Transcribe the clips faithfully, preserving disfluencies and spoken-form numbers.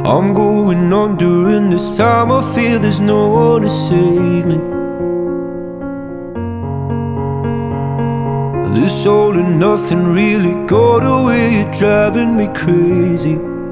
I'm going on during this time. I feel there's no one to save me. This all and nothing really got away, you're driving me crazy.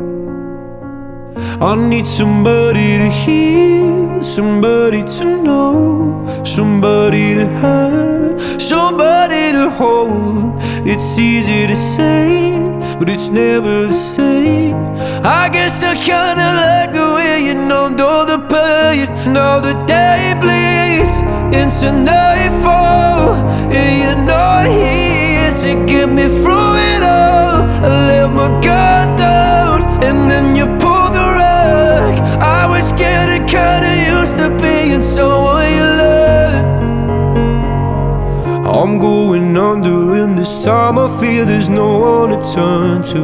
I need somebody to hear, somebody to know, somebody to have, somebody to hold. It's easy to say, but it's never the same. I guess I kinda like the way you numbed all the pain. Now the day bleeds into nightfall, and you're not here to get me through it all. I let my guard down, and then you pulled the rug. I was getting kinda used to being someone you loved. I'm going under in this time. I feel there's no one to turn to.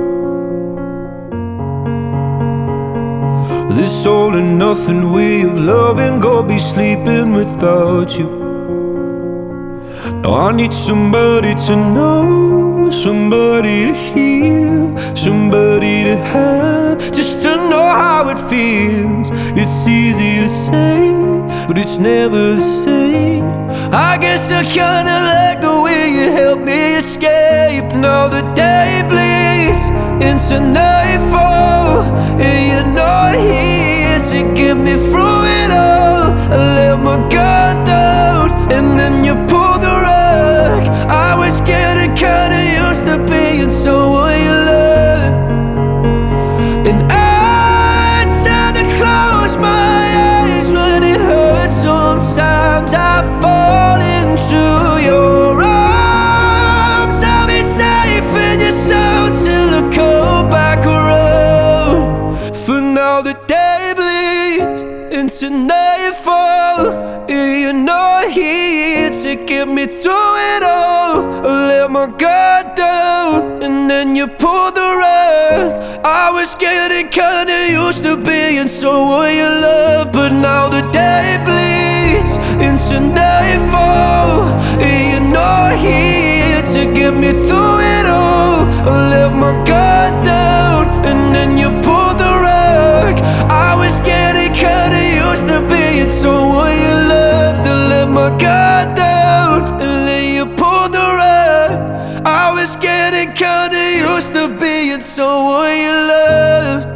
This all and nothing way of loving, go be sleeping without you. Now I need somebody to know, somebody to hear, somebody to have, just to know how it feels. It's easy to say, but it's never the same. I guess I kinda like the way you help me escape. Now the day bleeds into nightfall, and you're not here to get me through it all. I let my guard down, and then you pulled the rug. I was getting kinda used to being someone you loved, and I tend to close my eyes when it hurts. Sometimes I fall into your arms. I'll be safe in your soul till I come back around. For now the day bleeds into nightfall, and you're not here to get me through it all. I let my guard down, and then you pulled the rug. I was getting kinda used to being someone you love, but now the day bleeds into nightfall, and you're not here to get me through it all. I let my guard down, and then you pulled the rug. I was getting kinda used to being someone you loved. I let my guard down, and then you pulled the rug. I was getting kinda used to being someone you loved.